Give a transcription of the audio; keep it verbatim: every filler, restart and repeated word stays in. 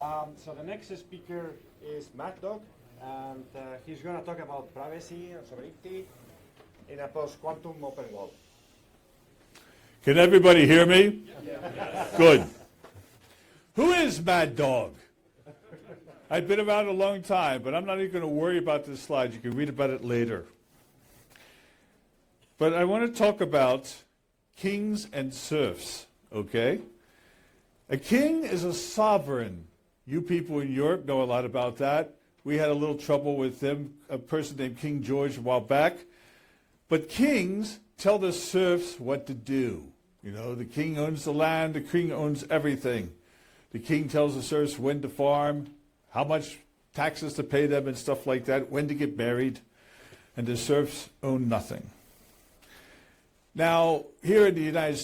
Um, so the next speaker is Mad Dog, and uh, he's going to talk about privacy and sovereignty in a post-quantum open world. Can everybody hear me? Yeah. Good. Who is Mad Dog? I've been around a long time, but I'm not even going to worry about this slide. You can read about it later. But I want to talk about kings and serfs, okay? A king is a sovereign. You people in Europe know a lot about that. We had a little trouble with them, a person named King George a while back. But kings tell the serfs what to do. You know, the king owns the land, the king owns everything. The king tells the serfs when to farm, how much taxes to pay them and stuff like that, when to get married, and the serfs own nothing. Now, here in the United